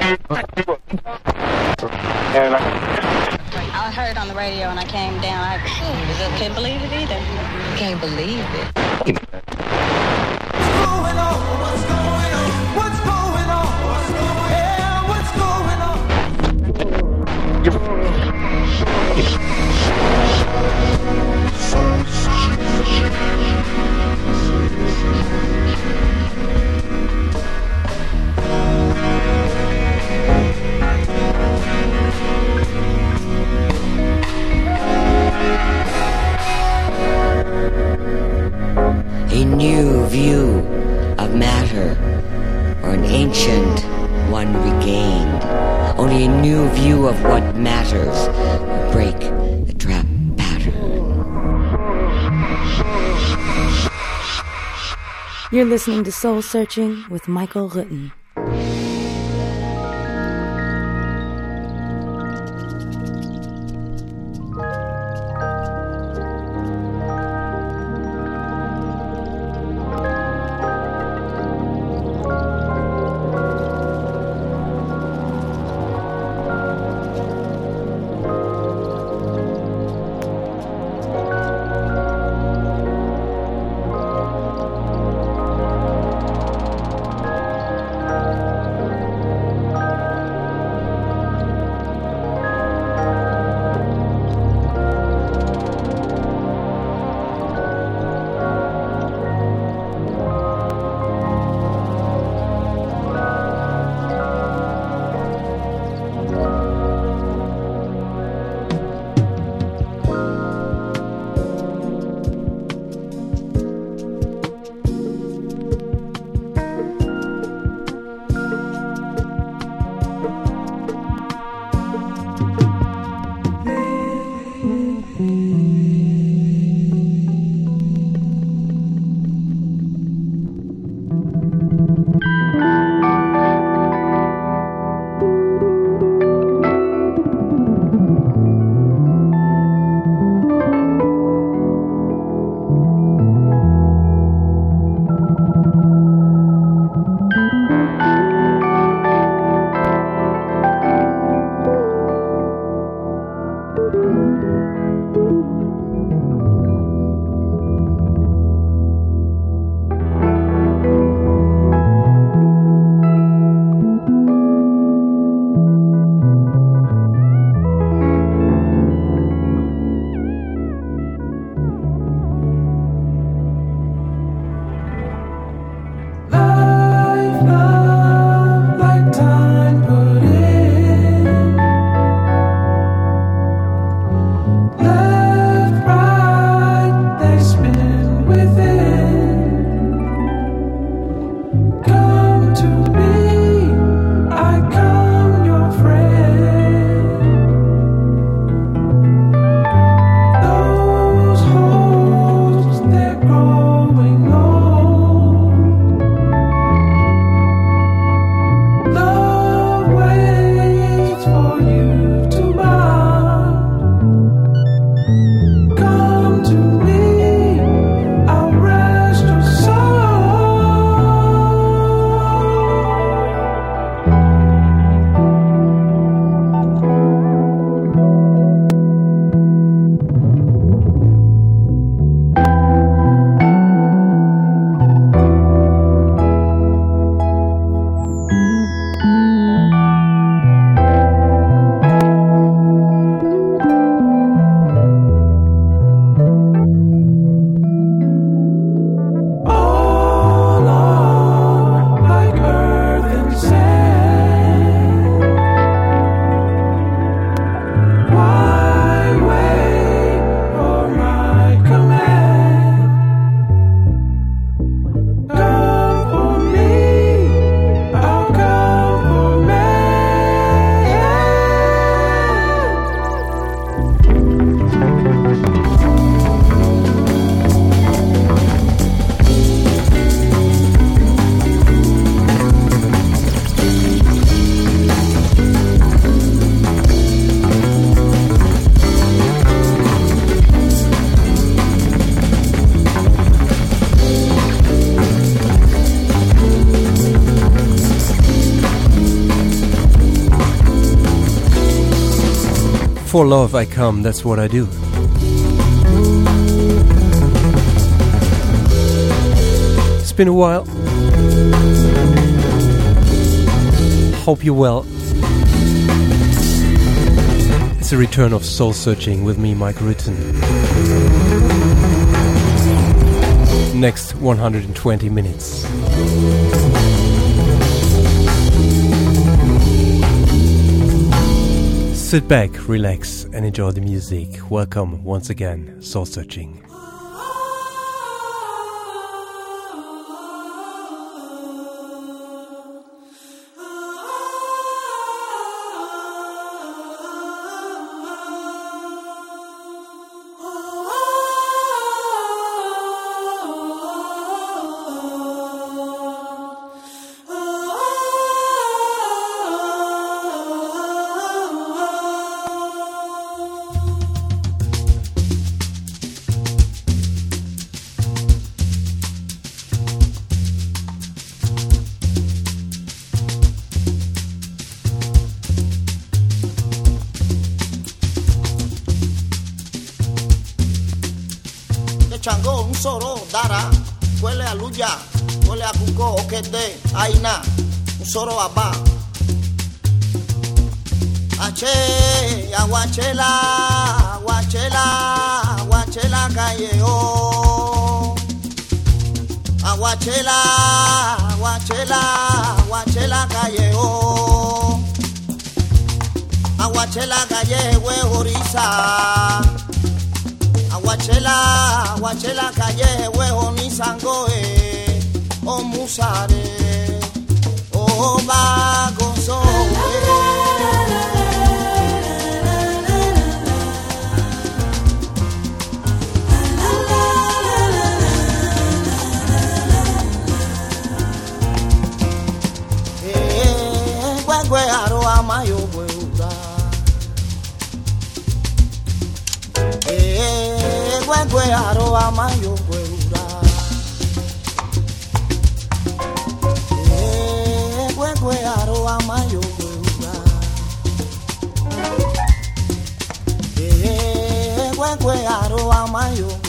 I heard on the radio and I came down. I couldn't believe it either. Can't believe it. A new view of matter, or an ancient one regained. Only a new view of what matters will break the trap pattern. You're listening to Soul Searching with Michael Rutten. For love I come, that's what I do. It's been a while. Hope you're well. It's a return of Soul Searching with me, Mike Rutten. Next 120 minutes. Sit back, relax, and enjoy the music. Welcome once again, Soul Searching. Chango un soro dara kwele aluja kwele akuko okede aina un soro aba ache ya wachela kaye o wachela kaye o wachela kaye we horisa Wachela calle huevo ni sangoe o musare o bagoso Gwe aro amayo gweura Gwe aro amayo gweura Gwe aro amayo gweura Gwe aro amayo gweura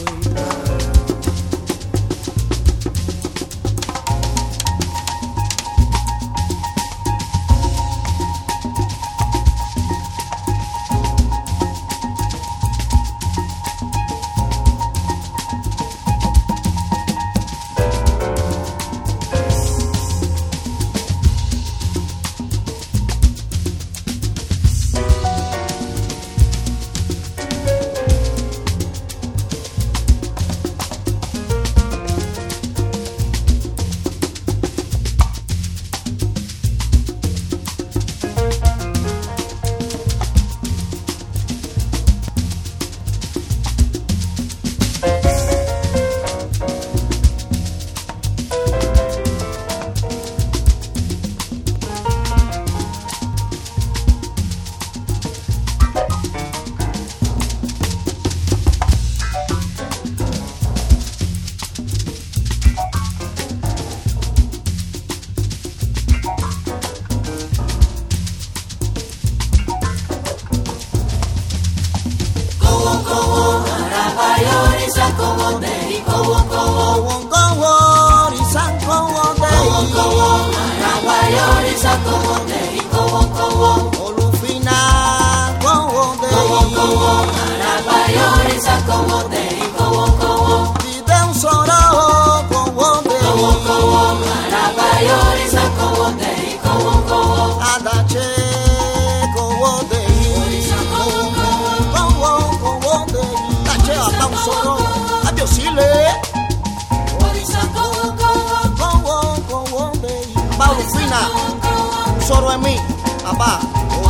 Soro en mí, papá.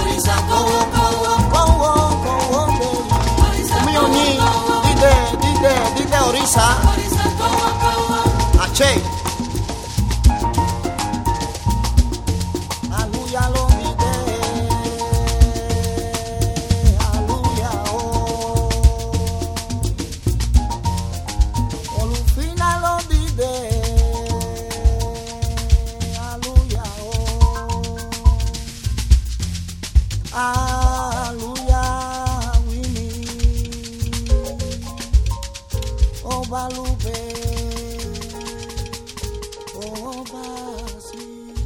Mío ni, dite orisa. Ache. Aluya lo dite. Aluya oh. Olufina lo dite. Aleluya, Guadalupe. Oh, Brasil.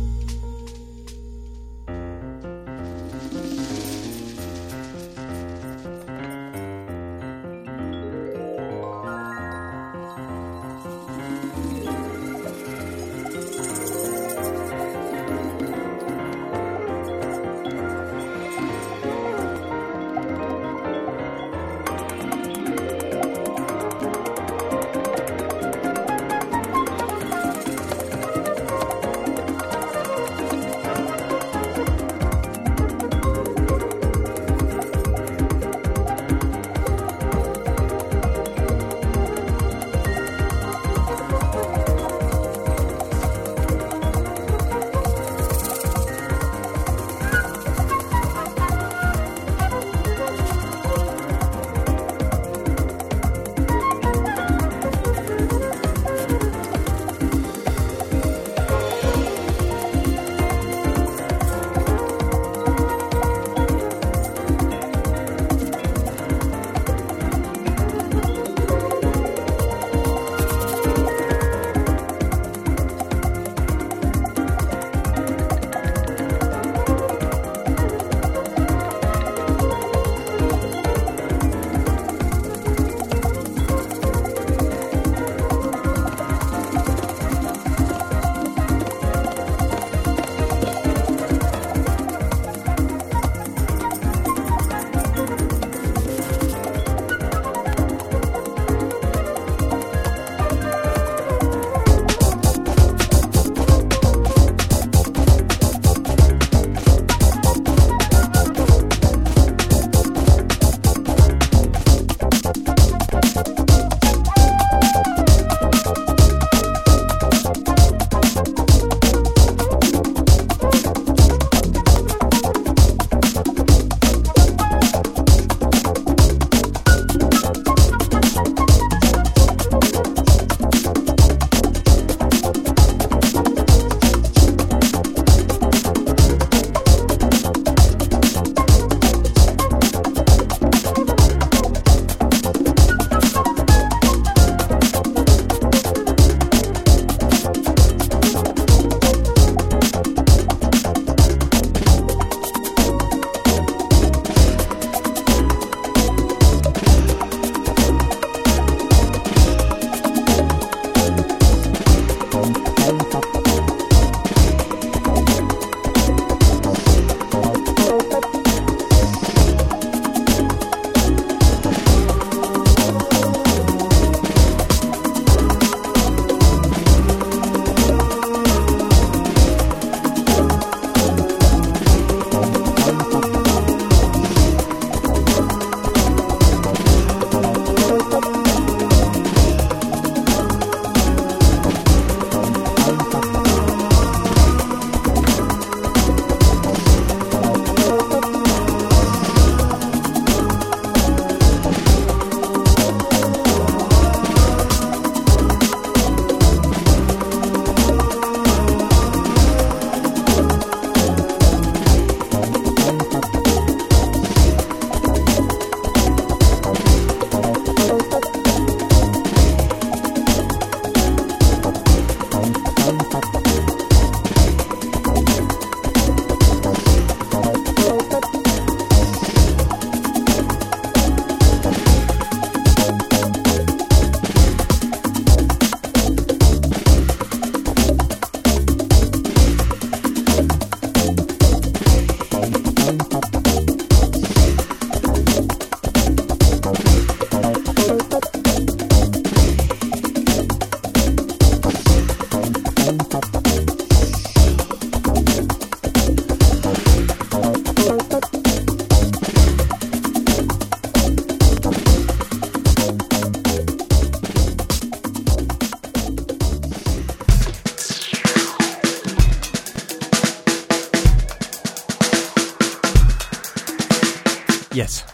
Yes.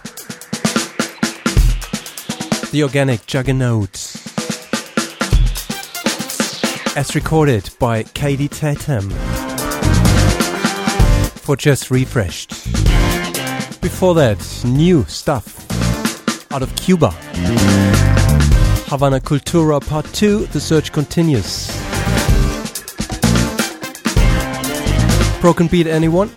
The Organic Juggernaut, as recorded by Katie Tatum for Just Refreshed. Before that, new stuff out of Cuba. Havana Cultura Part 2, the search continues. Broken Beat, anyone?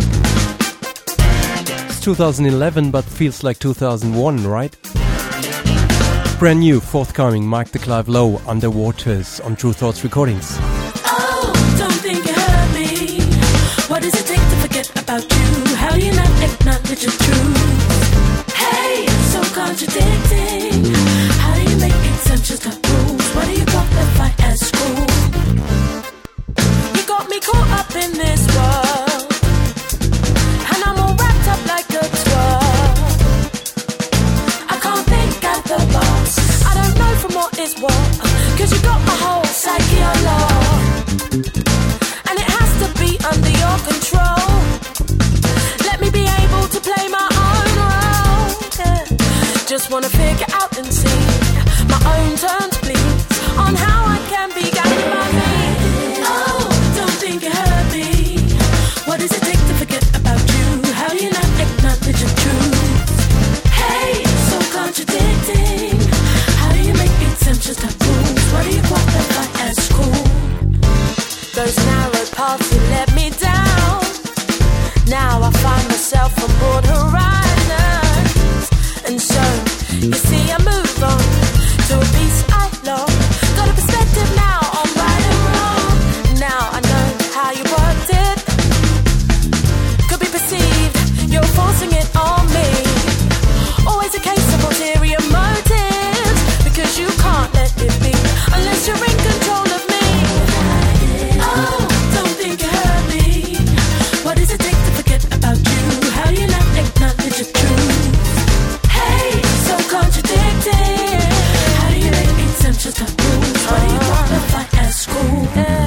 It's 2011, but feels like 2001, right? Brand new, forthcoming, Mike the Clive Low, Underwaters on True Thoughts Recordings. Oh, don't think you heard me. What does it take to forget about you? How do you not acknowledge the truth? Hey, it's so contradicting. How do you make exemptions to rules? What do you qualify as school? You got me caught up in this world, and I'm all wrapped up like a twirl. I can't think out the box. I don't know from what is what, 'cause you got my whole psyche on lock, and it has to be under your control. Let me be able to play my own role, yeah. Just wanna figure out and see my own terms, please, on how I can be guided by me. Oh, don't think you heard me. What does it take to forget about you? How do you not acknowledge the truth? Hey, so contradicting. How do you make exemptions to rules? What do you qualify as cool? Those narrow paths that led me down. Now I find myself on broad horizons, and so you see I move on to a beast I love. Got a perspective now on right and wrong. Now I know how you worked it. Could be perceived you're forcing it on me. Always a case of ulterior motives, because you can't let it be unless you're in control of me. Oh, don't think you heard me. What does it take to forget about you? How do you not acknowledge the truth? Hey, so contradicting. How do you make exemptions to rules? What do you qualify as school?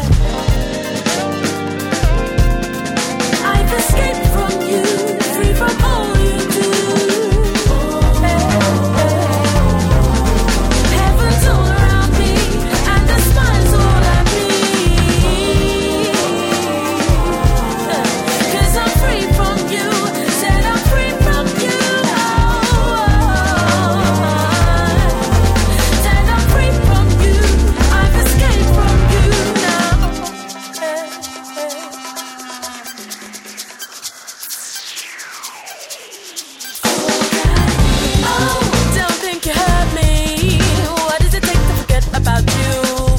I've escaped from you, free from all you do. Heaven's all around me, and the smile's all I need. 'Cause I'm free from you, said I'm free from you. Said I'm free from you, I've escaped from you now. Oh, don't think you heard me. What does it take to forget about you?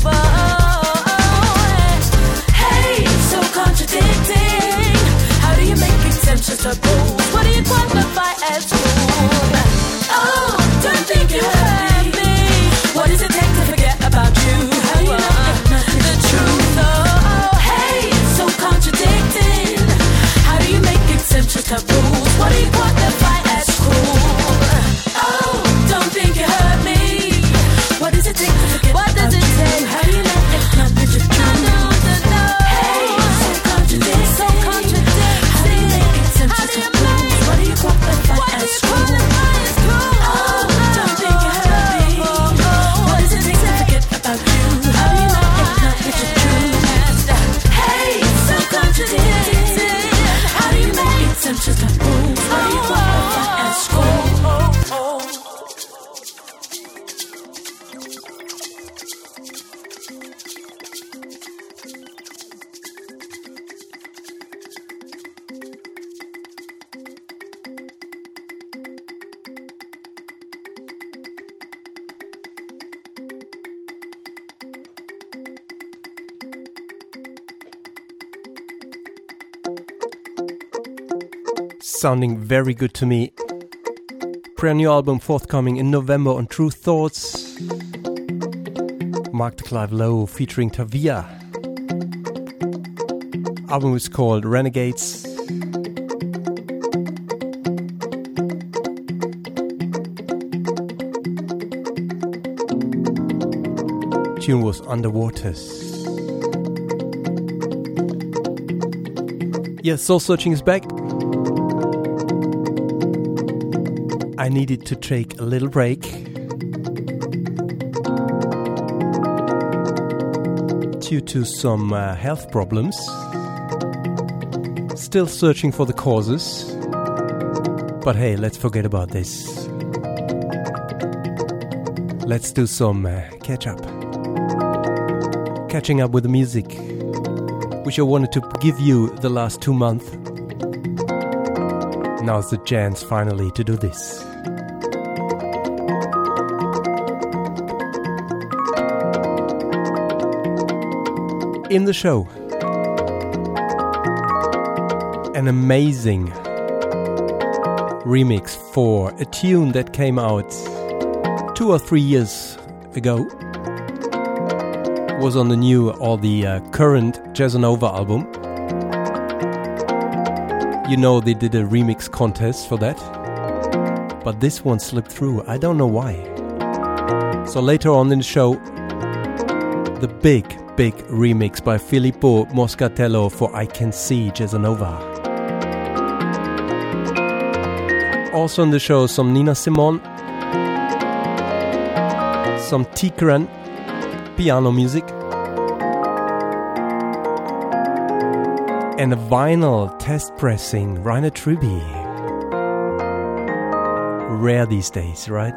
Hey, so contradicting. How do you make exemptions to rules? What do you qualify as cool? Oh, don't think you heard me. What does it take to forget about you? How do you not the truth? Oh, hey, so contradicting. How do you make exemptions to rules? What do you qualify as cool? Oh, don't think you heard me. What does it take to forget? What does it take? How do you not acknowledge the truth? Hey, so contradicting. So contradicting. How do you make exemptions to rules? What do you qualify as cool? Oh, don't think you heard me. What does it take to forget about you? How do you not acknowledge the truth? Hey, so contradicting. How do you make exemptions to rules? What do you qualify as cool? Sounding very good to me. Brand new album forthcoming in November on True Thoughts. Mark the Clive Low featuring Tavia. Album is called Renegades. Tune was Underwaters. Yes, Soul Searching is back. I needed to take a little break due to some health problems. Still searching for the causes. But hey, let's forget about this. let's do some catching up with the music, which I wanted to give you the last 2 months. Now's the chance finally to do this. In the show, an amazing remix for a tune that came out 2 or 3 years ago. Was on the new or the current Jazzanova album. You know they did a remix contest for that, but this one slipped through. I don't know why. So later on in the show, the big remix by Filippo Moscatello for I Can See Jazzanova. Also on the show, some Nina Simone, some Tikran piano music, and a vinyl test pressing, Rainer Trüby. Rare these days, right?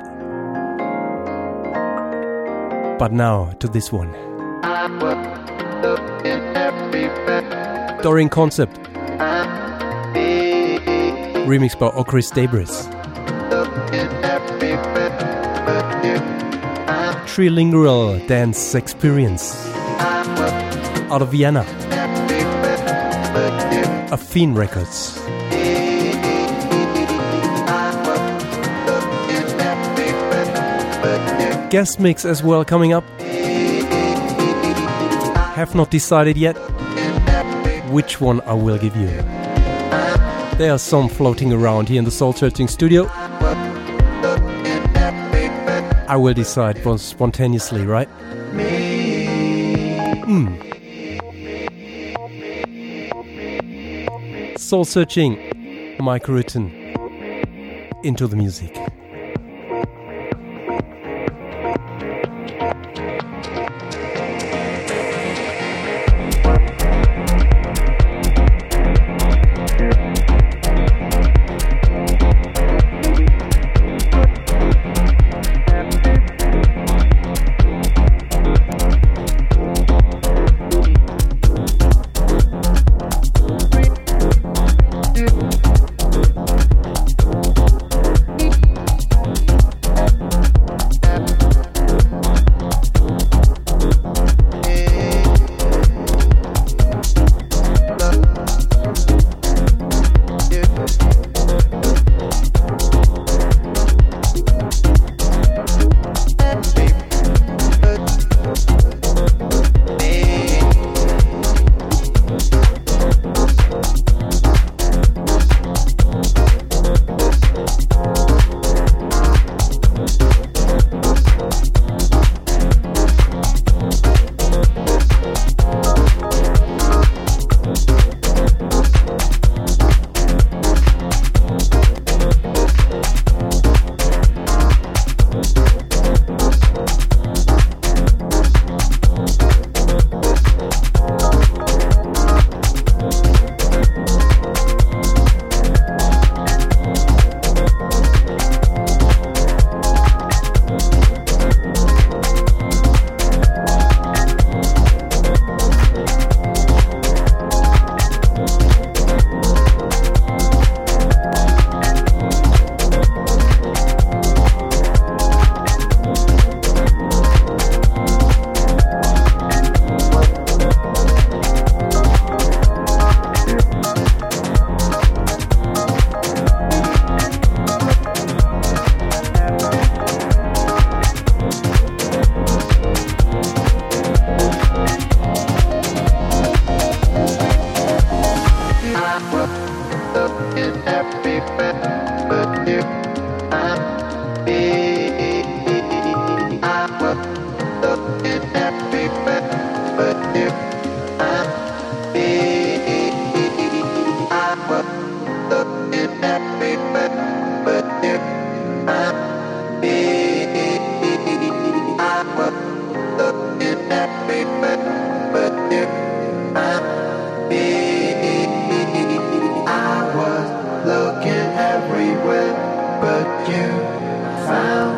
But now to this one. Dorian Concept, remixed by Okris Debris. Trilingual dance experience out of Vienna. Affine Records. Guest mix as well coming up. Have not decided yet which one I will give you. There are some floating around here in the Soul Searching studio. I will decide spontaneously, right? Soul Searching, Mike Rutten, into the music. Looking everywhere but you found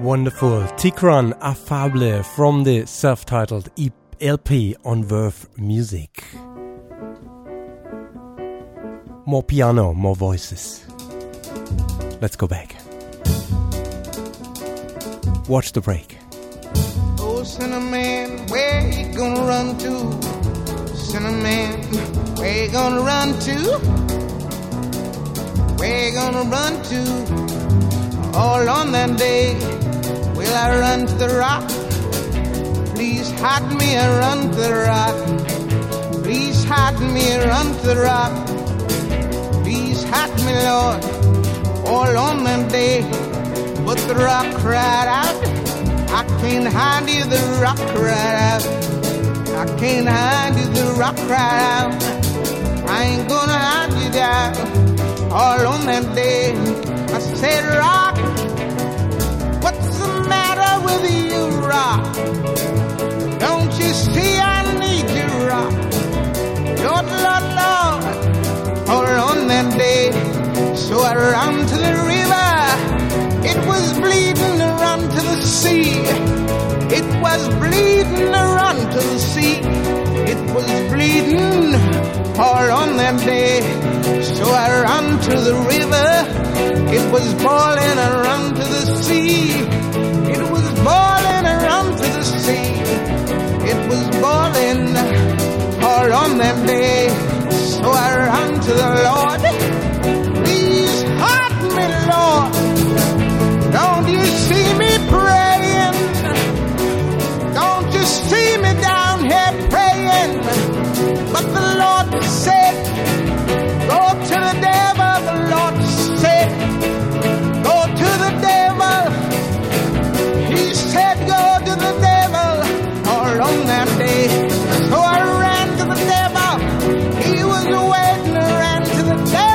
Wonderful. Tikran Affable from the self-titled LP on Verve Music. More piano, more voices. Let's go back. Watch the break. Oh, Cinnamon, where you gonna run to? Cinnamon, where you gonna run to? Where you gonna run to? All on that day, will I run to the rock? Please hide me and run to the rock. Please hide me and run to the rock. Please hide me, Lord, all on that day. But the rock cried out, I can't hide you, the rock cried out. I can't hide you, the rock cried out. I ain't gonna hide you down. All on that day, I said, rock, what's the matter with you, rock? Don't you see I need you, rock? Lord, Lord, Lord, all on that day. So I ran to the river, it was bleeding to run to the sea. It was bleeding to run to the sea. It was bleeding all on that day. So I ran to the river. It was boiling, I ran to the sea. It was boiling, I ran to the sea. It was boiling all on that day. So I ran to the Lord. Please hide me, Lord. Don't you see me praying? Don't you see me down here praying? But the Lord said, go to the devil. The Lord said, go to the devil. He said, go to the devil. All on that day. So I ran to the devil. He was waiting. I ran to the devil.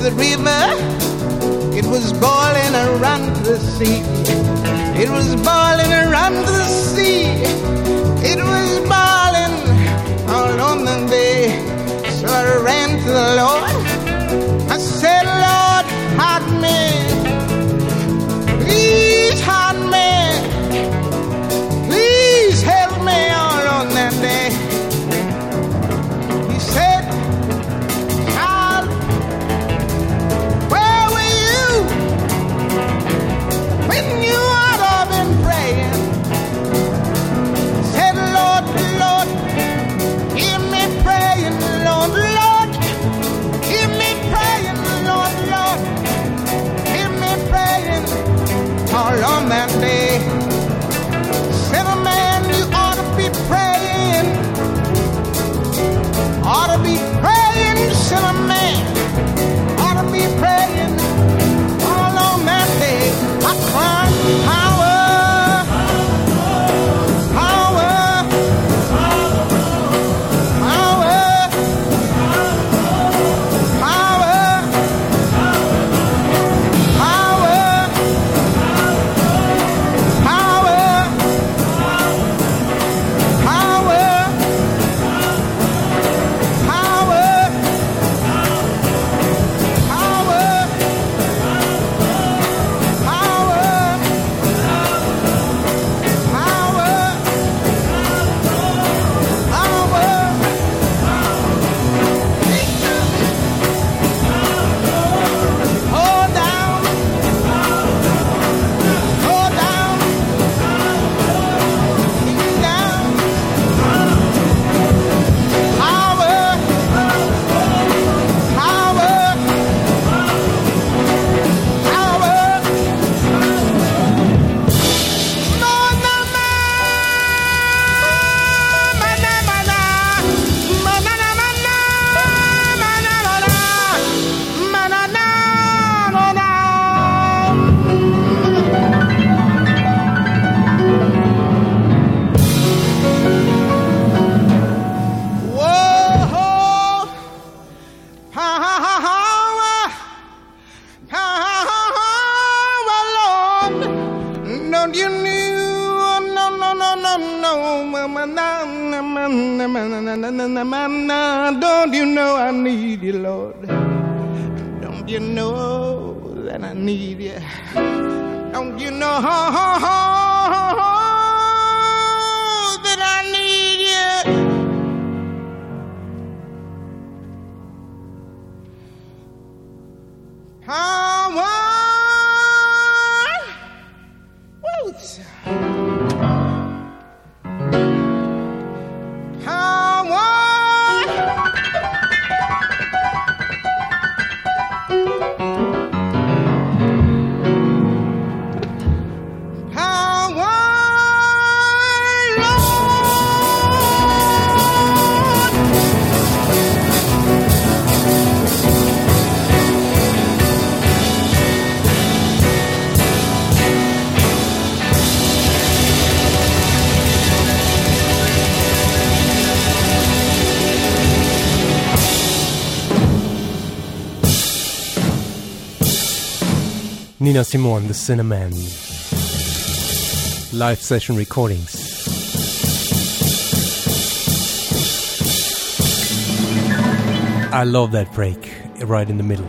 the river, it was boiling around the sea. It was boiling around the sea. It was boiling all on the day. So I ran to the Lord. I said, Lord, hide me. Please hide me. Please help me all on that day. He said, child, where were you when you ought to have been praying? Said, Lord, Lord, hear me praying, Lord, Lord, hear me praying, Lord, Lord, hear me praying all on that day. Said, man, you ought to be praying, ought to be praying, said a man, ought to be praying all on that day. I cried, power, power, power, power, Don't you know I need you, Lord? Don't you know that I need you? Don't you know that I need you? Power, Woods. Nina Simone, The Cinnamon. Live session recordings. I love that break right in the middle.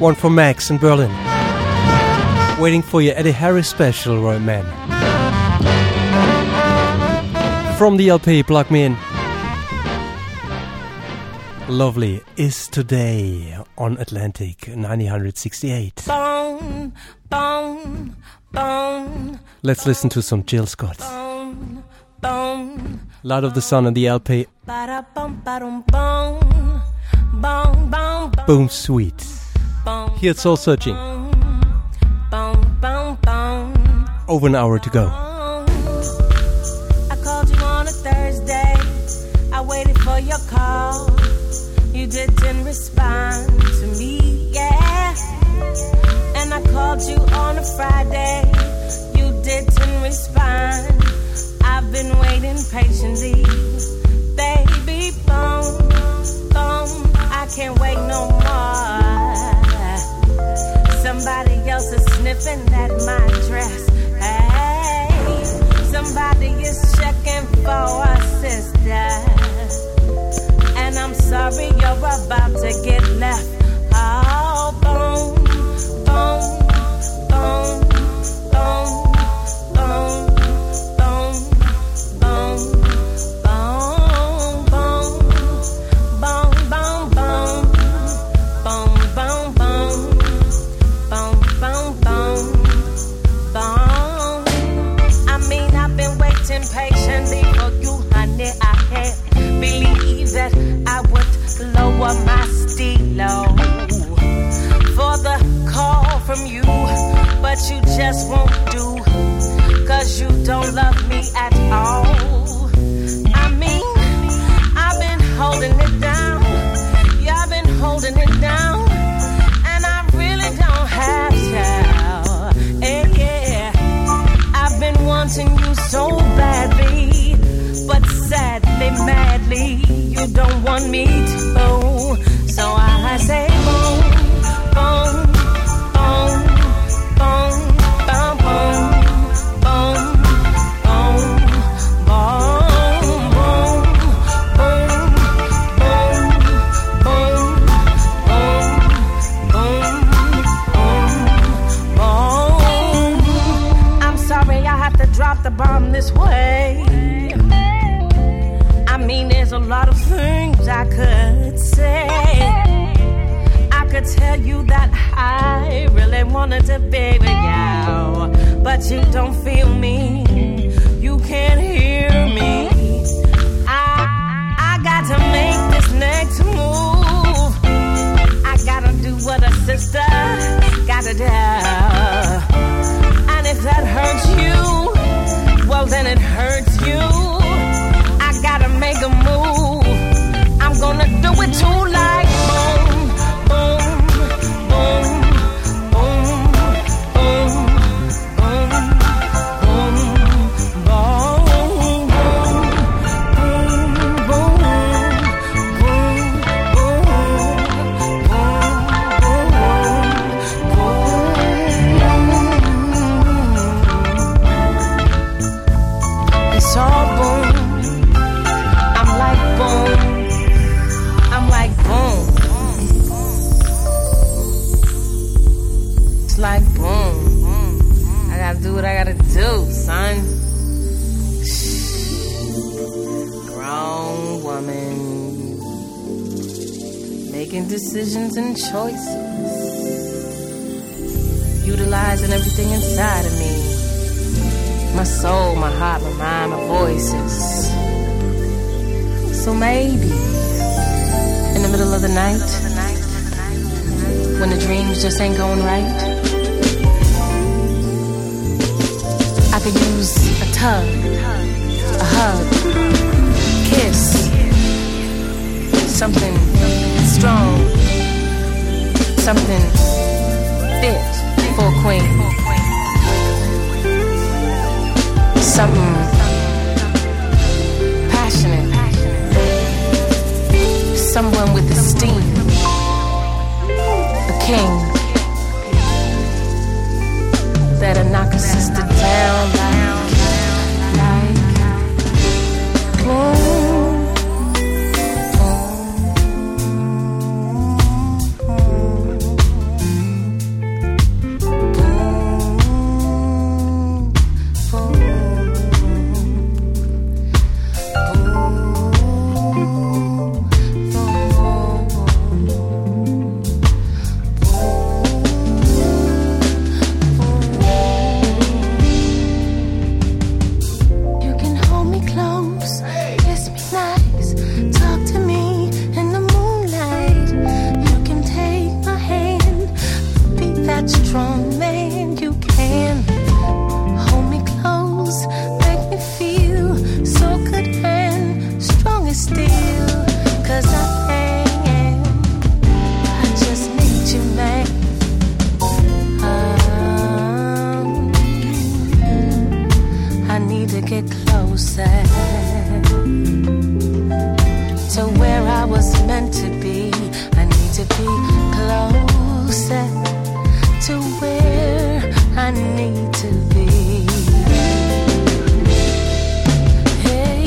One for Max in Berlin. Waiting for your Eddie Harris special, right, man? From the LP, Plug Me In. Lovely is Today on Atlantic 968. Bone, bone, bone. Let's listen to some Jill Scott. Bone, bone. Light of the Sun on the LP. Ba-da-bum, ba-dum, bone, bone, bone, Boom Sweet. bone. Here it's Soul Searching. Bone, bone, bone. Over an hour to go. I called you on a Thursday. I waited for your call. You didn't respond to me, yeah. And I called you on a Friday. You didn't respond. I've been waiting patiently. Baby, boom, boom. I can't wait no more. Somebody else is sniffing at my dress. Hey, somebody is checking for a sister. And I'm sorry you're about to get left. Oh, boom, boom, boom, boom, boom, boom, boom, boom, boom, boom, boom, boom, boom, boom, boom, boom, boom. I mean, I've been waiting patiently for you, honey. I can't believe that I would lower my stilo for the call from you, but you just won't do, 'cause you don't love me at all. I mean, I've been holding it down. Yeah, I've been holding it down, and I really don't have to. Yeah, I've been wanting you so badly, but sadly, madly, you don't want me to. So I say boom, boom, boom, boom, boom, boom, boom, boom, boom, boom, boom, boom, boom, boom. I'm sorry I have to drop the bomb this way. I mean, there's a lot of things I could say. I could tell you that I really wanted to be with you, but you don't feel me. You can't hear me. I got to make this next move. I gotta do what a sister gotta do. And if that hurts you, well then it hurts you. Gotta make a move. I'm gonna do it too, like boom, boom, boom, boom, boom, boom, boom, boom, boom, boom, boom. It's all boom. I'm like boom. It's like boom. I gotta do what I gotta do, son. Grown woman making decisions and choices, utilizing everything inside of me. My soul, my heart, my mind, my voices. So maybe in the middle of the night, when the dreams just ain't going right, I could use a tug, a hug, kiss, something strong, something fit for a queen, something passionate. Someone with esteem, a king that'll knock a sister down like closer to where I was meant to be. I need to be closer to where I need to be. Hey,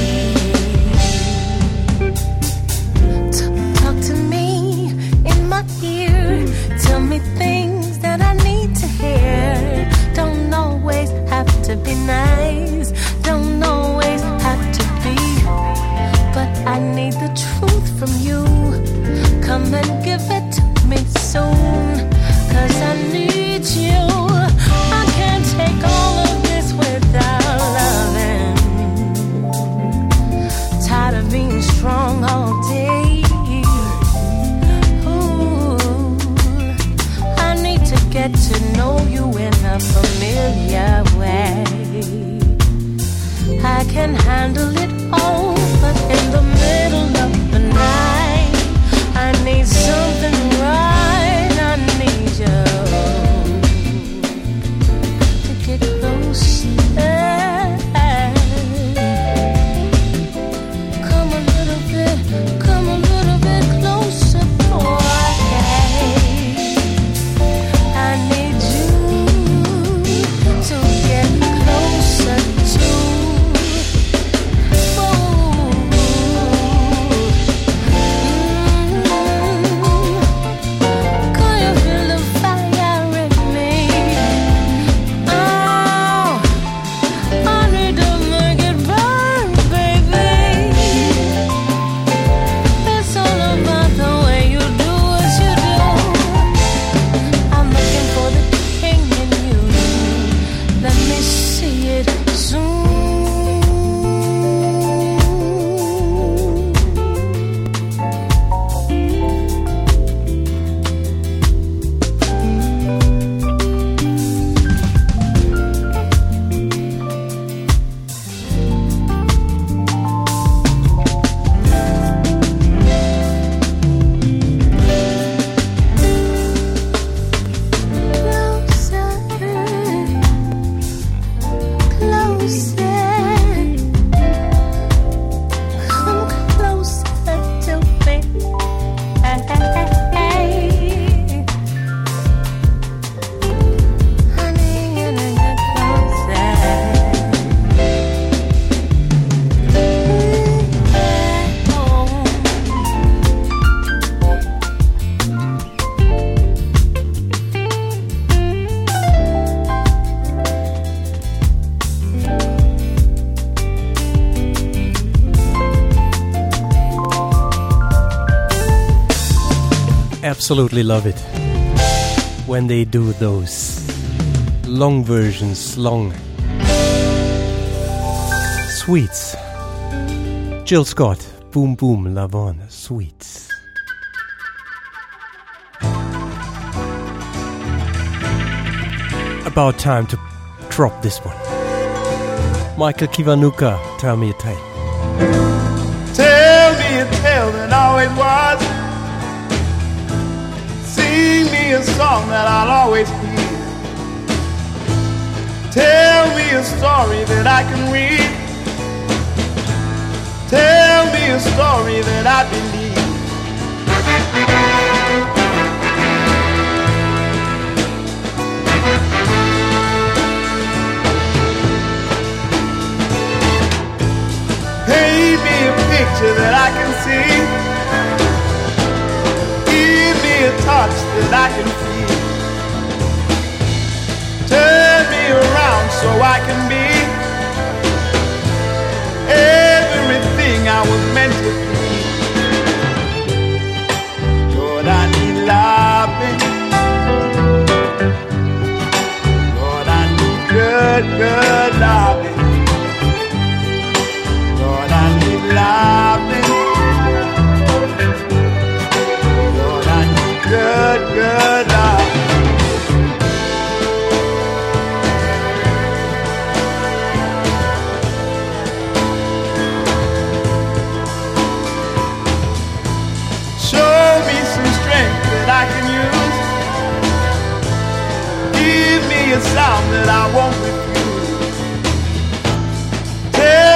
talk to me in my ear. Tell me things that I need to hear. Don't always have to be nice. Don't always have to be. But I need the truth from you. Come and give it to me soon. 'Cause I need you. I can't take all of this without loving. Tired of being strong all day. Ooh, I need to get to know you in a familiar way. I can handle it all, but in the middle of the night, I need something right. I need you to get closer. Come a little bit closer, boy. I need you to get closer to. Absolutely love it when they do those long versions, long Sweets. Jill Scott, Boom Boom Lavon, Sweets. About time to drop this one. Michael Kiwanuka, Tell Me a Tale. Tell me a tale that always was. Sing me a song that I'll always hear. Tell me a story that I can read. Tell me a story that I believe. Paint me a picture that I can see. Give me a touch that I can feel. Turn me around so I can be everything I was meant to be. Lord, I need loving. Lord, I need good, good loving. Lord, I need loving. Lord, I need good, good loving. I can use. Give me a sound that I won't refuse. Tell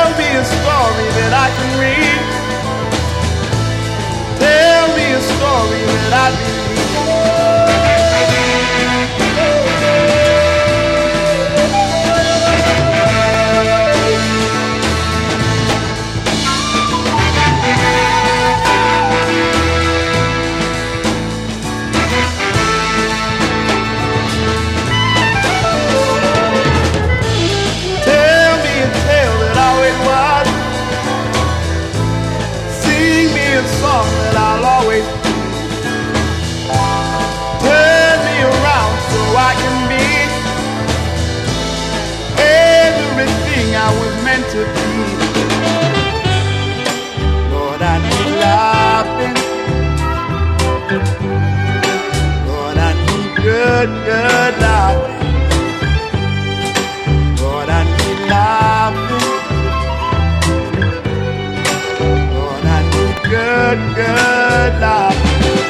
good, good love.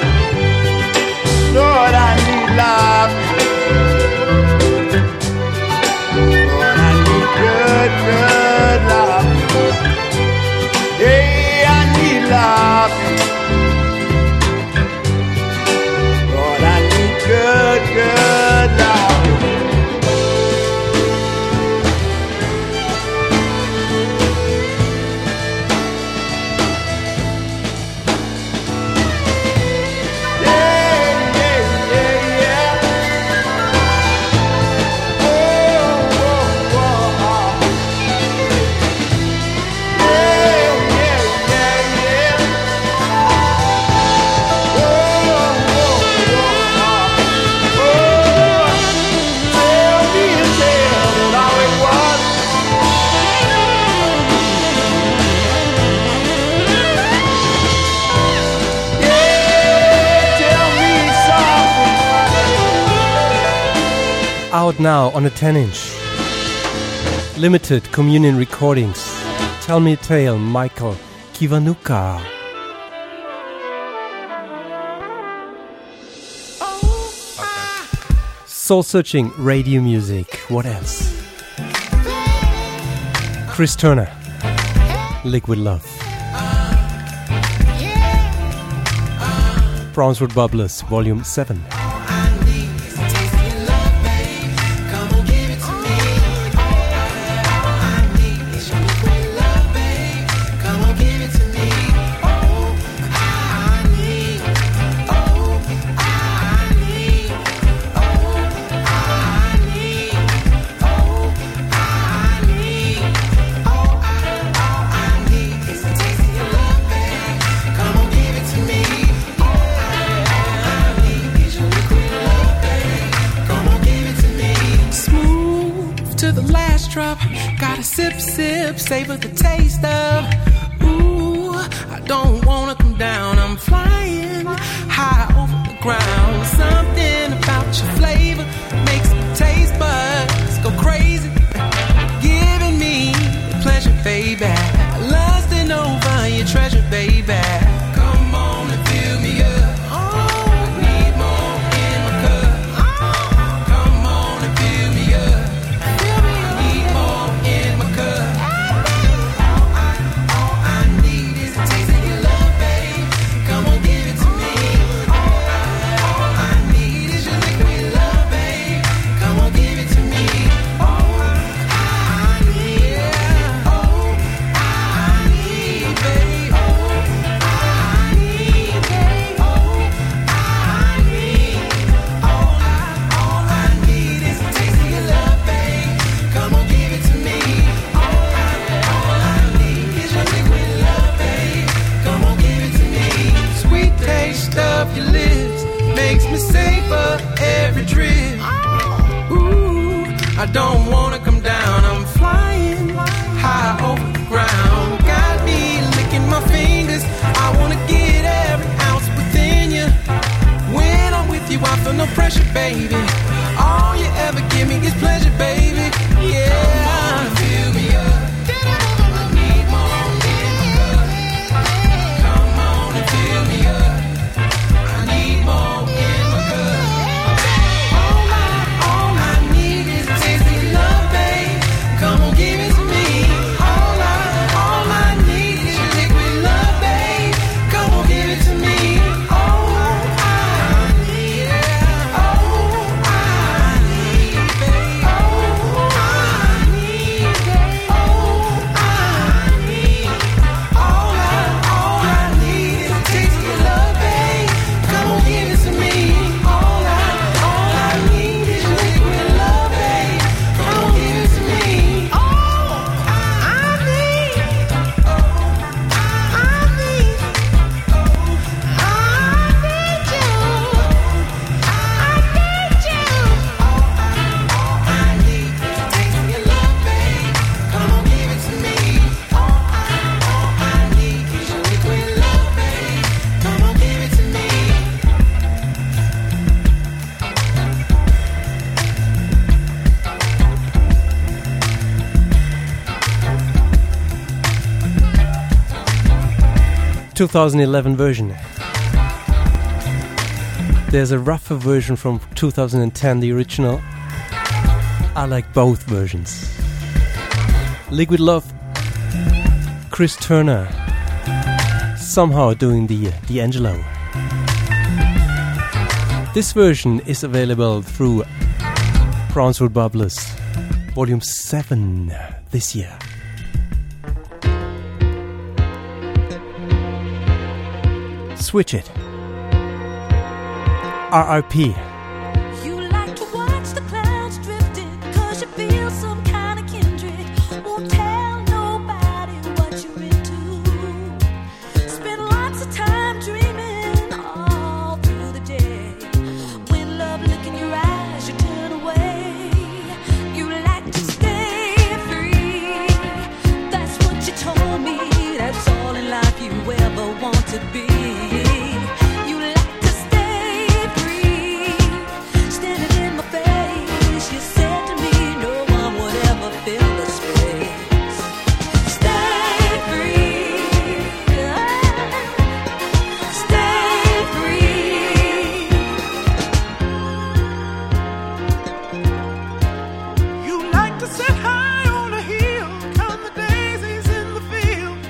Lord, I need love. Lord, I need good, good love. Hey, I need love. Lord, I need good, good love. Out now on a 10-inch. Limited communion recordings. Tell Me a Tale, Michael Kiwanuka. Soul-searching radio music. What else? Chris Turner, Liquid Love. Brownswood Bubblers, Volume 7. Gotta sip, sip, savor the taste of. Ooh, I don't wanna come down. I'm flying high over the ground. Something about your flavor makes my taste buds go crazy. Giving me the pleasure, baby. Lusting over your treasure, baby. Come on and fill me up. I don't wanna come down, I'm flying high over the ground. Got me licking my fingers, I wanna get every ounce within you. When I'm with you, I feel no pressure, baby. All you ever give me is pleasure, baby. Yeah. Come on and fill me up. I need more in my cup. Come on and fill me up. I need more in my cup. Come on, give it to me. All I need is your liquid love, babe. Come on, give it to me. All I need, all 2011 version. There's a rougher version from 2010, the original. I like both versions. Liquid Love, Chris Turner, somehow doing the D'Angelo. This version is available through Brownswood Bubblers, Volume 7 this year. Switch it. RRP. You like to watch the clouds drifting, 'cause you feel some kind of kindred. Won't tell nobody what you're into. Spend lots of time dreaming all through the day. When love look in your eyes, you turn away. You like to stay free. That's what you told me. That's all in life you ever want to be. Sit high on a hill, count the daisies in the field.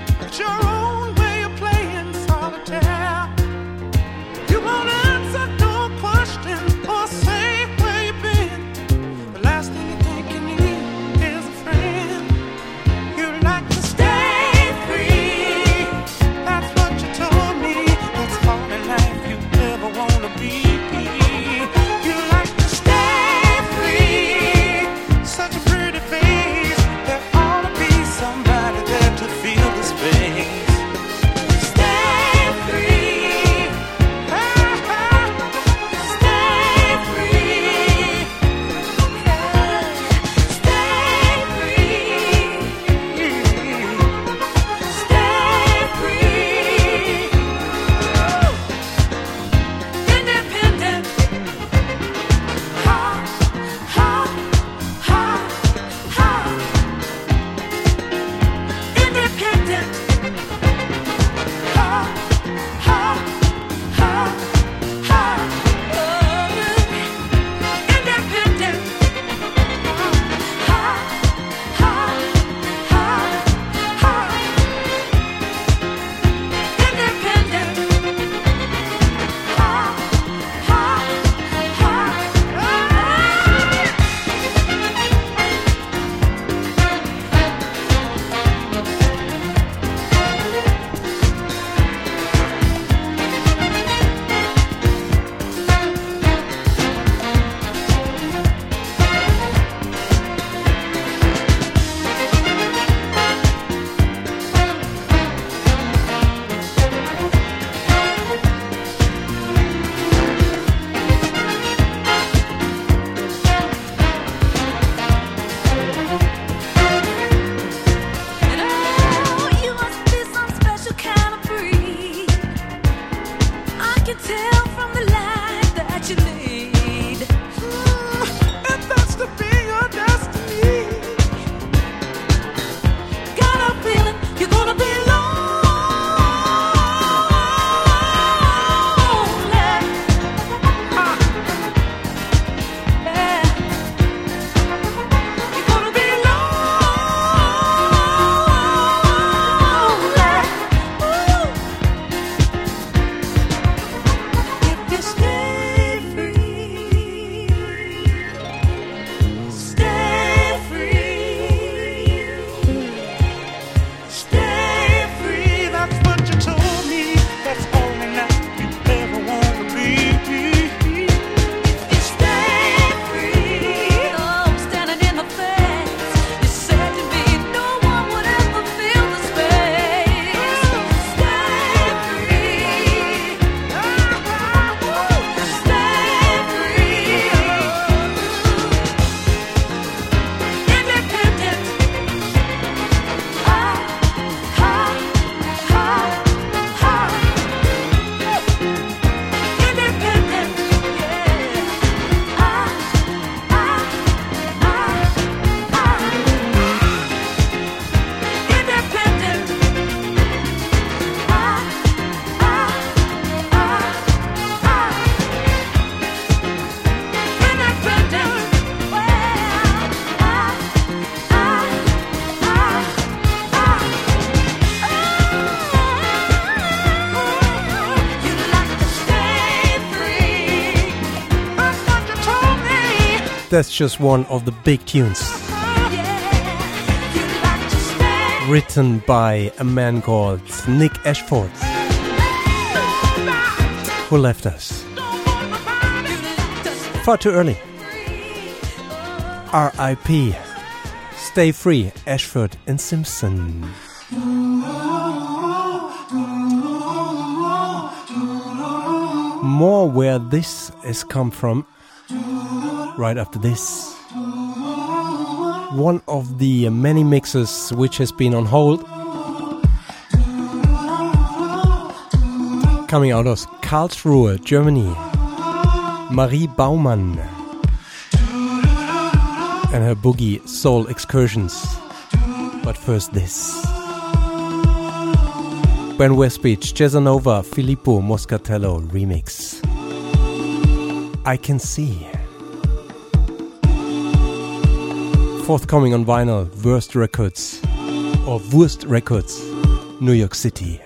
That's just one of the big tunes. Written by a man called Nick Ashford, who left us far too early. R.I.P. Stay free, Ashford and Simpson. More where this has come from right after this. One of the many mixes which has been on hold, coming out of Karlsruhe, Germany, Marie Baumann and her boogie soul excursions. But first this. Ben Westbeach, Casanova, Filippo Moscatello remix. I Can See. Forthcoming on vinyl, Wurst Records, or Wurst Records, New York City.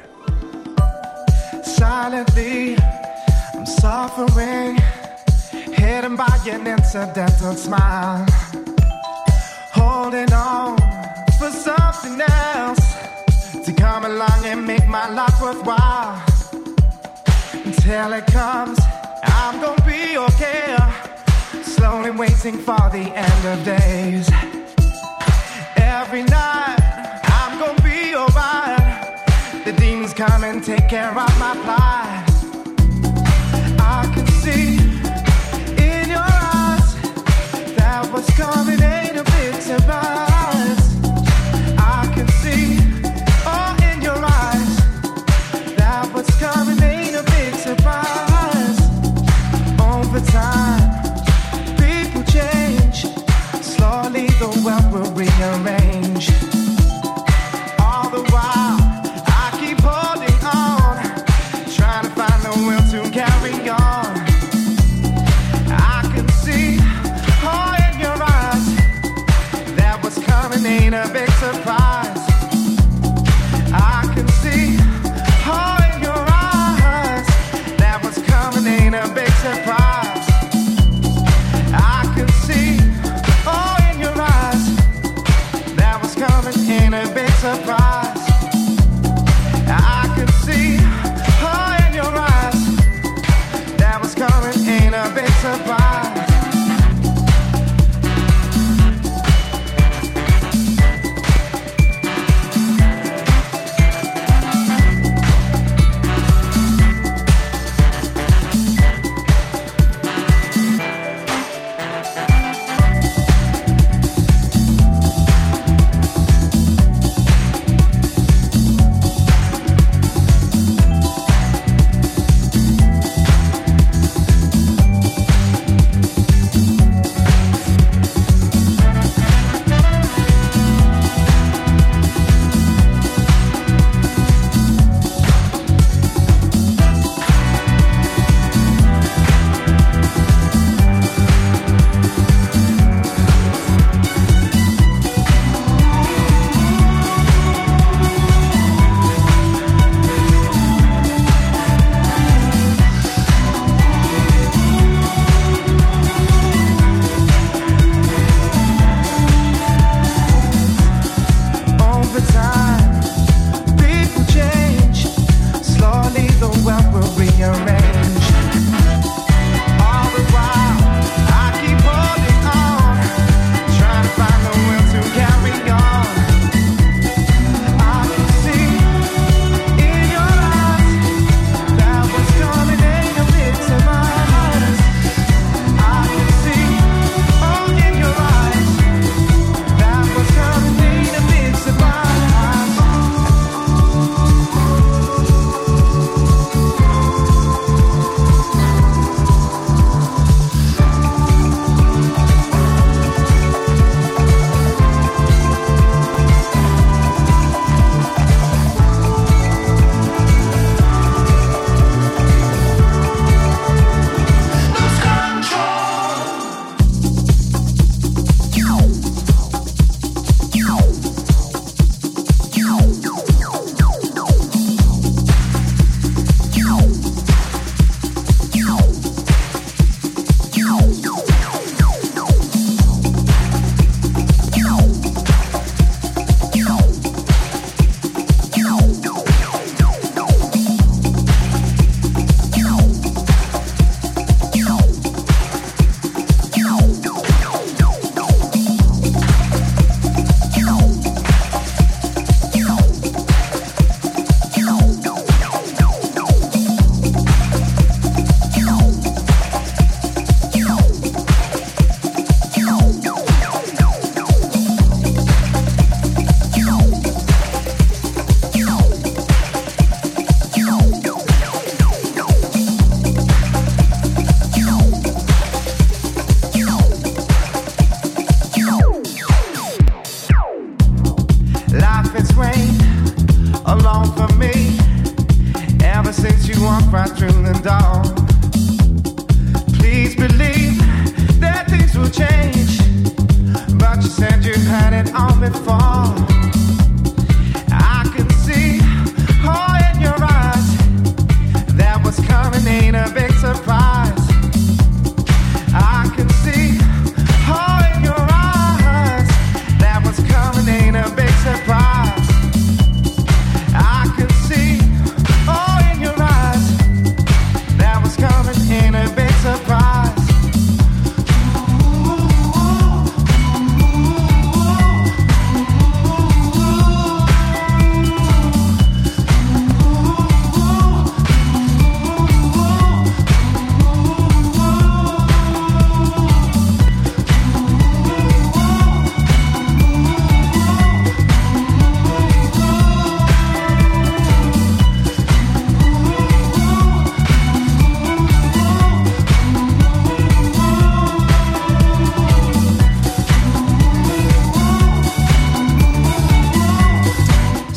Silently, I'm suffering, hidden by an incidental smile, holding on for something else to come along and make my life worthwhile. Until it comes, I'm gonna be okay, slowly waiting for the end of days. Every night, I'm gonna be alright. The demons come and take care of my plight. I can see in your eyes that what's coming ain't a big surprise. I can see, oh, in your eyes that what's coming ain't a big surprise. Over time, people change. Slowly the world will rearrange. All the while, I keep holding on, trying to find the will to carry on. I can see, oh, in your eyes that what's coming ain't a big surprise. I can see, oh, in your eyes that what's coming ain't a big surprise. I can see, oh, in your eyes that what's coming ain't a big surprise. I can see, oh, in your eyes that what's coming ain't a big surprise.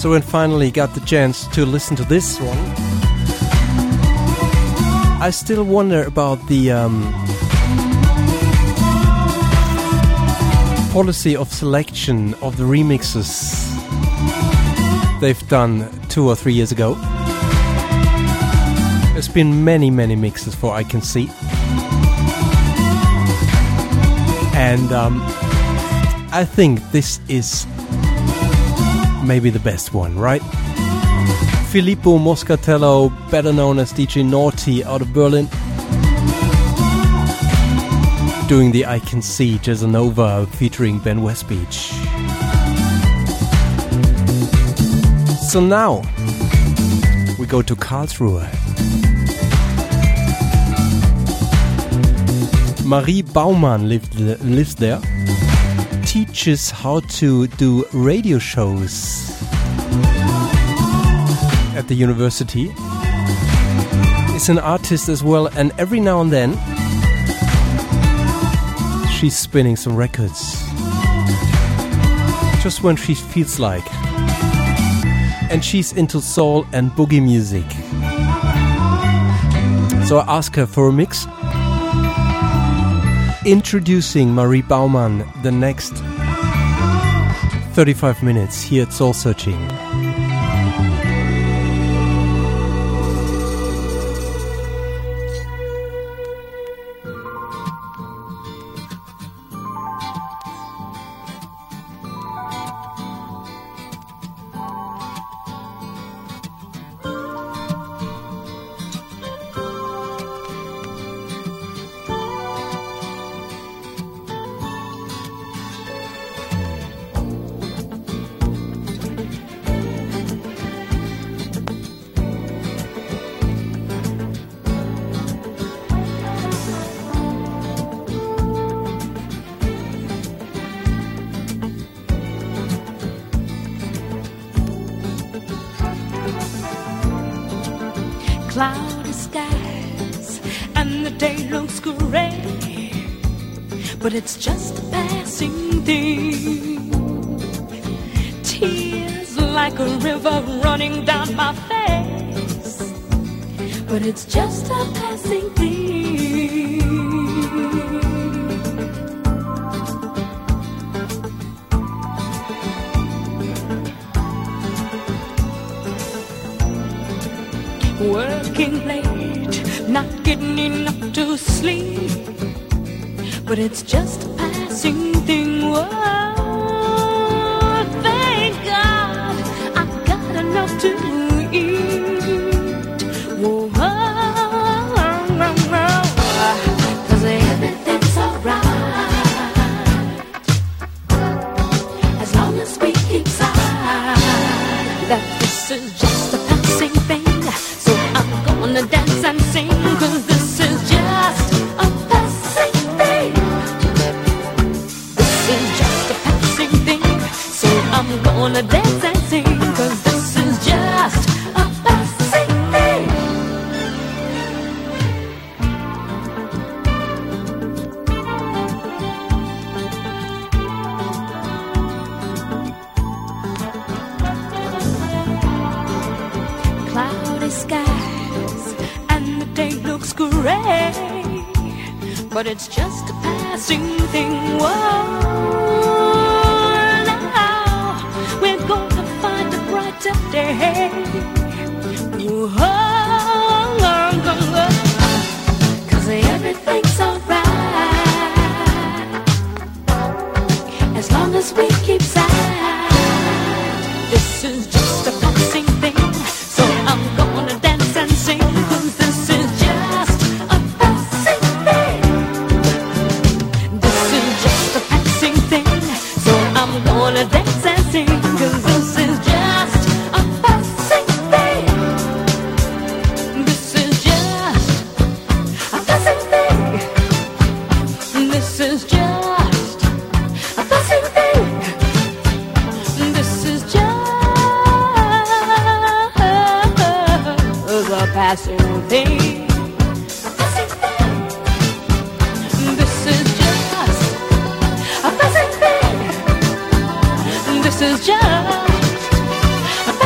So when finally got the chance to listen to this one, I still wonder about the policy of selection of the remixes they've done 2 or 3 years ago. There's been many mixes for I Can See. And I think this is maybe the best one, right? Filippo Moscatello, better known as DJ Naughty out of Berlin, doing the I Can See Jazzanova featuring Ben Westbeach. So now we go to Karlsruhe. Marie Baumann lives there, teaches how to do radio shows at the university, is an artist as well, and every now and then she's spinning some records just when she feels like, and she's into soul and boogie music. So I asked her for a mix. Introducing Marie Baumann the next 35 minutes here at Soul Searching. Cloudy skies and the day looks gray, but it's just a passing thing. Tears like a river running down my face, but it's just a passing thing. Working late, not getting enough to sleep, but it's just a passing thing. Whoa, thank God I got enough to eat. Whoa, 'cause everything's alright as long as we keep silent that this is just a passing thing. Gonna dance and sing, 'cause this is just a passing thing. This is just a passing thing. So I'm gonna dance and sing, 'cause this is just a passing thing. Cloudy skies, day looks gray, but it's just a passing thing. Whoa, now we're gonna find a brighter day. Whoa, 'cause everything's alright as long as we keep silent. This is just a passing thing, so I'm gonna dance and sing, 'cause this is just a passing thing. This is just a passing thing, so I'm gonna dance and sing, 'cause this is just a passing thing. This is just a passing thing. This is just a passing thing. This is just a passing thing. This is just a passing thing. This is just a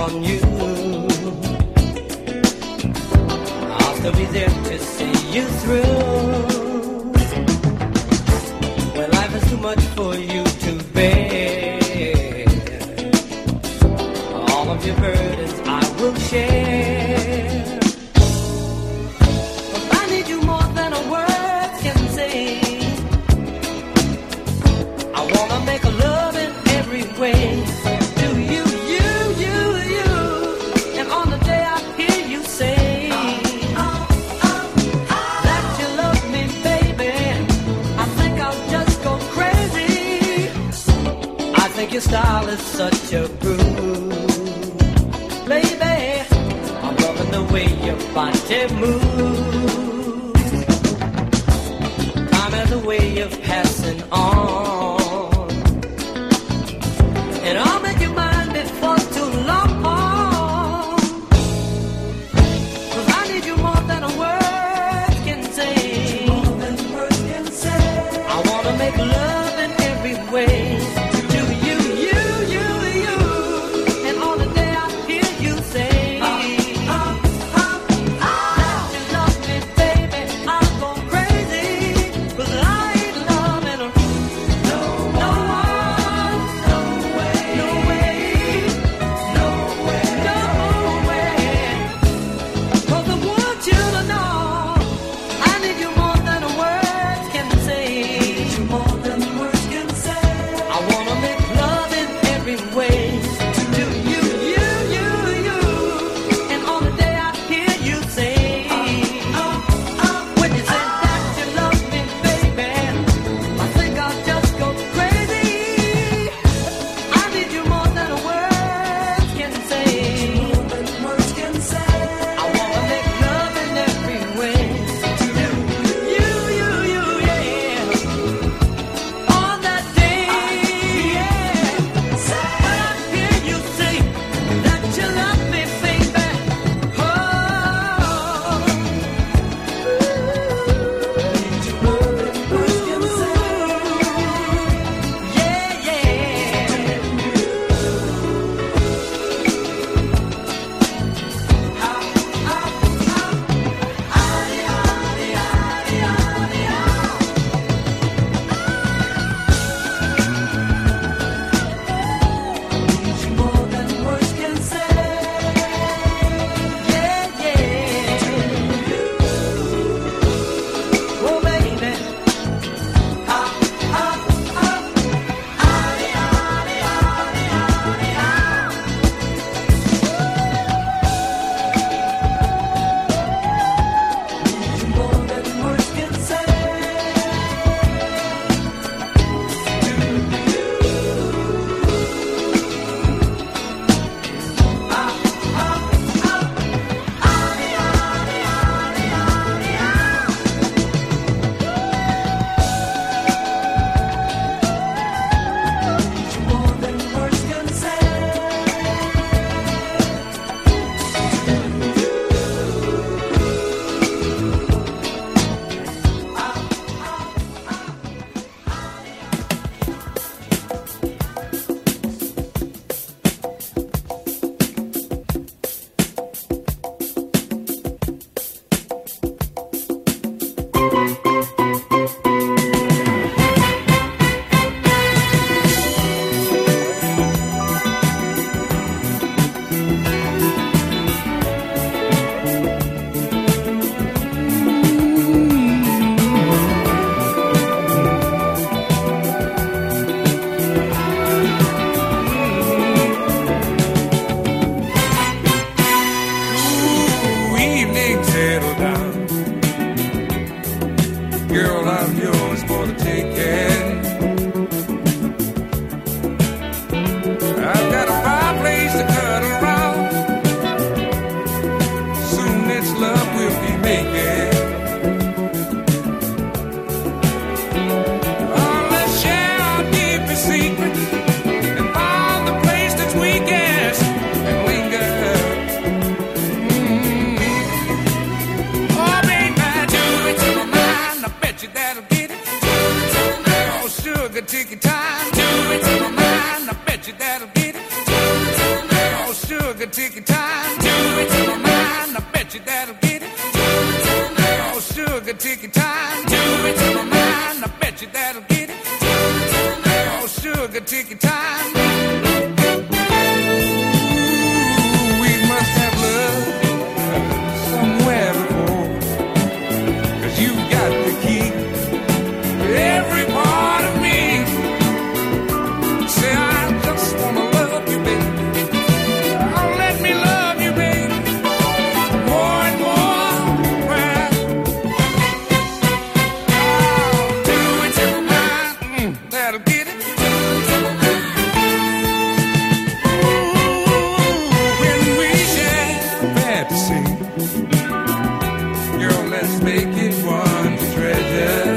from you. I'll still be there to see you through. When life is too much for you to bear, all of your burdens I will share. But I need you more than a word can say. I wanna make a love in every way. Do you, and on the day I hear you say that you love me, baby, I think I'll just go crazy. I think your style is such a groove, baby. I'm loving the way your body moves. Time has a way of passing on, and I'll make you mine before too long. 'Cause I need you more than a word can say. I wanna make love in every way. Do you, and on the day I hear you say that you love me, baby, I'll go crazy. 'Cause I ain't loving her. No. Sugar, take your time. Ooh, we must have love somewhere before, 'cause you got to keep every part of me. Say I just wanna love you, baby. Oh, let me love you, baby. More and more. Well, do it to mine. That'll get it. Ooh, when we share fantasy, girl, let's make it one treasure.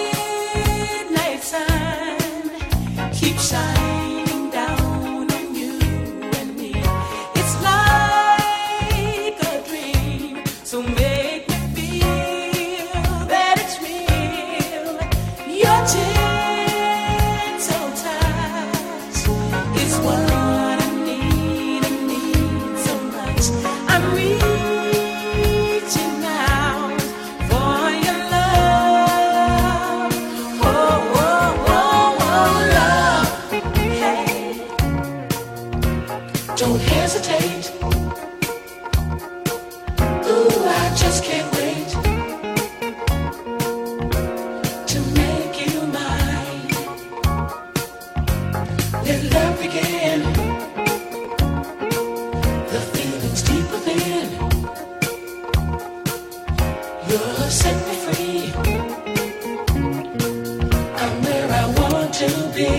Keep shining down on you. just can't wait to make you mine. Let love begin. The feeling's deep within. You'll set me free. I'm where I want to be.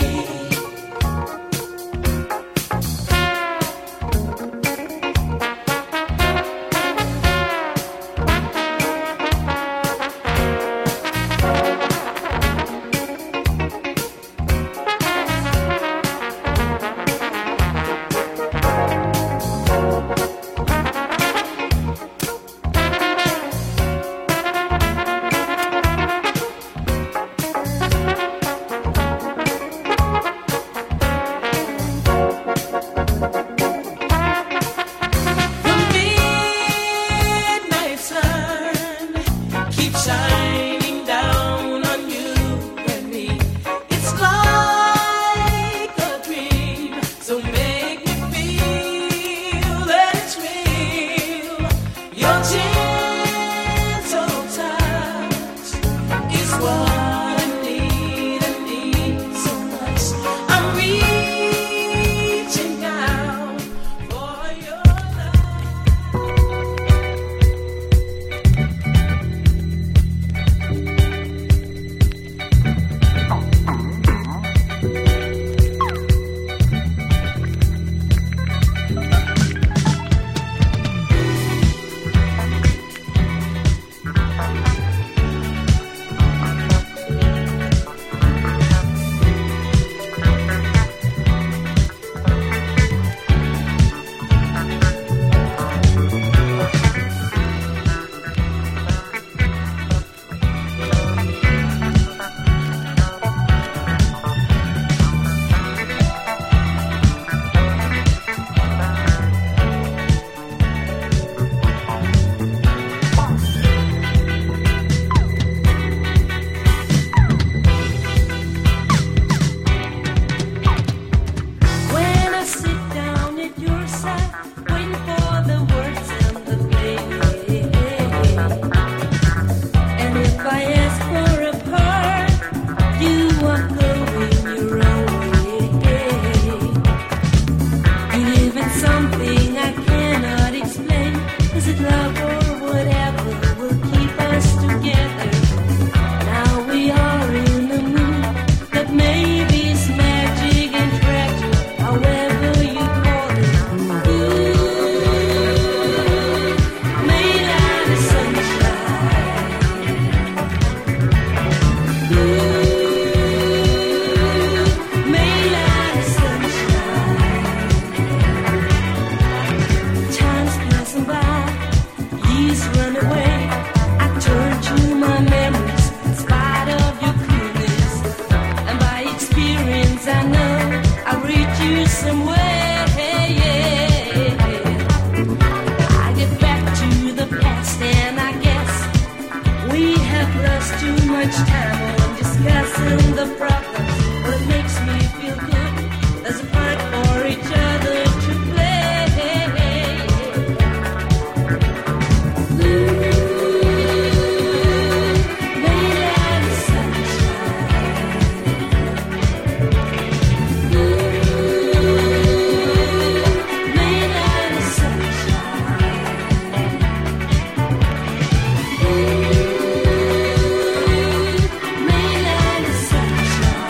Sunshine.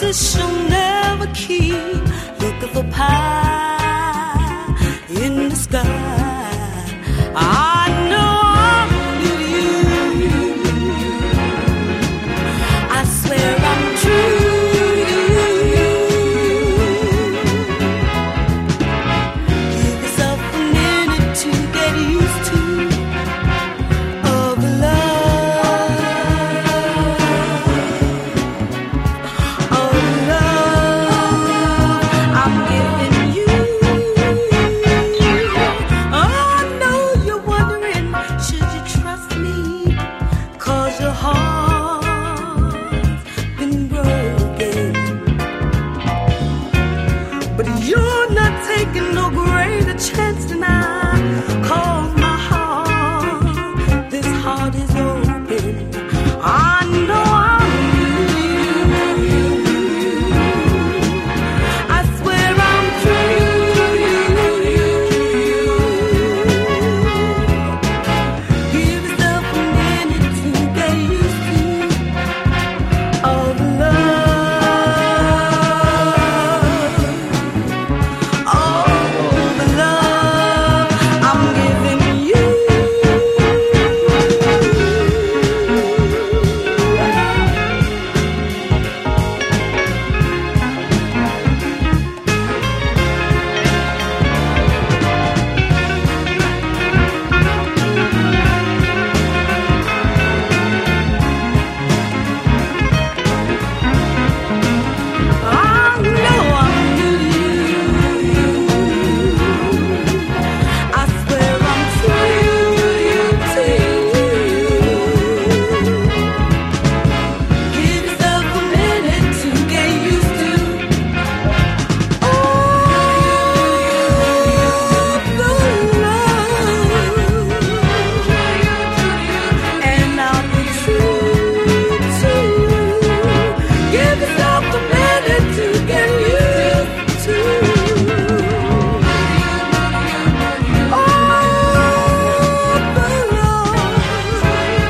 promise you'll never keep. Looking for pie in the sky. I know I'm with you. I swear I'm true. Give yourself a minute to get used to all the love, all the love I'm giving you. Oh, I know you're wondering, should you trust me? 'Cause your heart's been broken. But you're not taking no greater chance than I. 'Cause my heart, this heart is open. I know I'm you. I swear I'm true. Give yourself a minute to get used to all the love, all the love I'm giving you. I know I'm with you. I swear I'm true to you. Give yourself a minute to get used to all the love, and I'll be true to you. Give yourself a minute to get used to all the love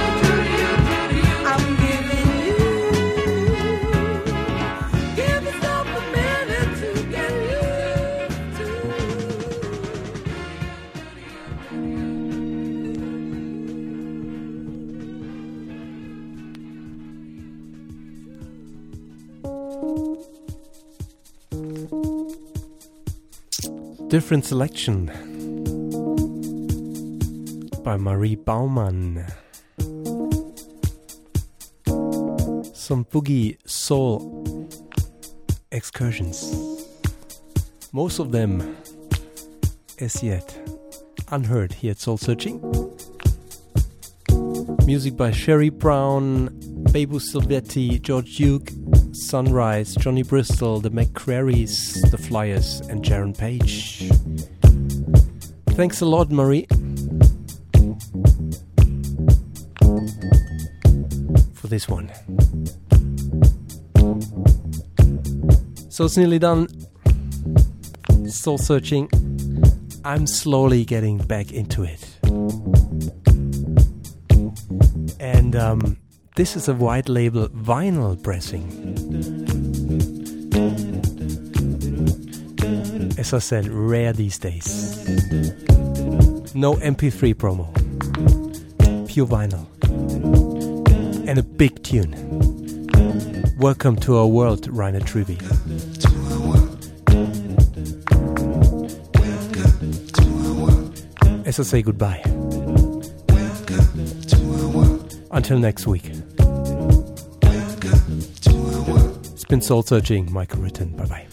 I'm giving you. Give yourself a minute to get used to. Different selection by Marie Baumann. Some boogie soul excursions. Most of them as yet unheard here at Soul Searching. Music by Sherry Brown, Bebu Silvetti, George Duke, Sunrise, Johnny Bristol, the McCrarys, the Flyers, and Jaron Page. Thanks a lot, Marie, for this one. So it's nearly done. Soul Searching. I'm slowly getting back into it. And this is a white label vinyl pressing. As I said, rare these days. No MP3 promo. Pure vinyl. And a big tune. Welcome to our world, Rainer Trüby. As I say goodbye. Until next week. It's been Soul Searching, Michael Ritten. Bye bye.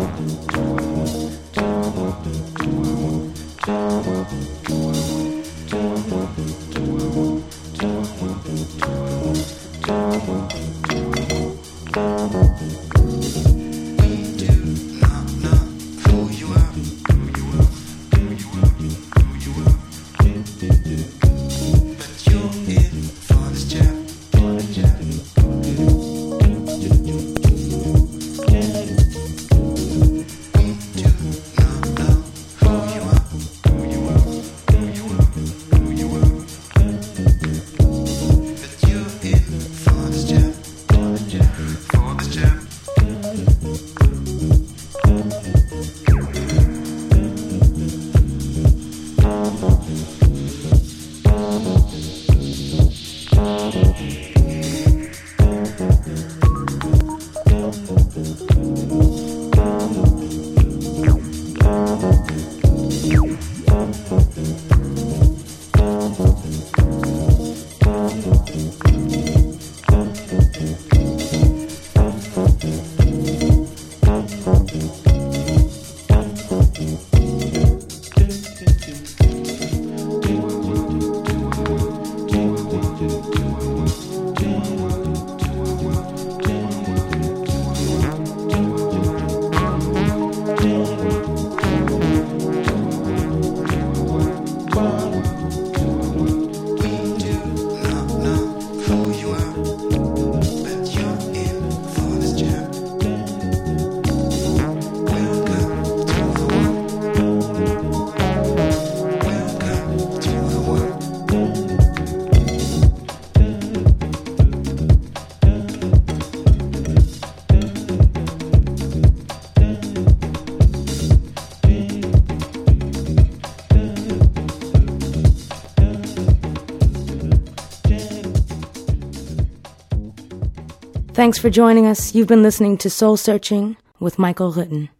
Thanks for joining us. You've been listening to Soul Searching with Michael Rutten.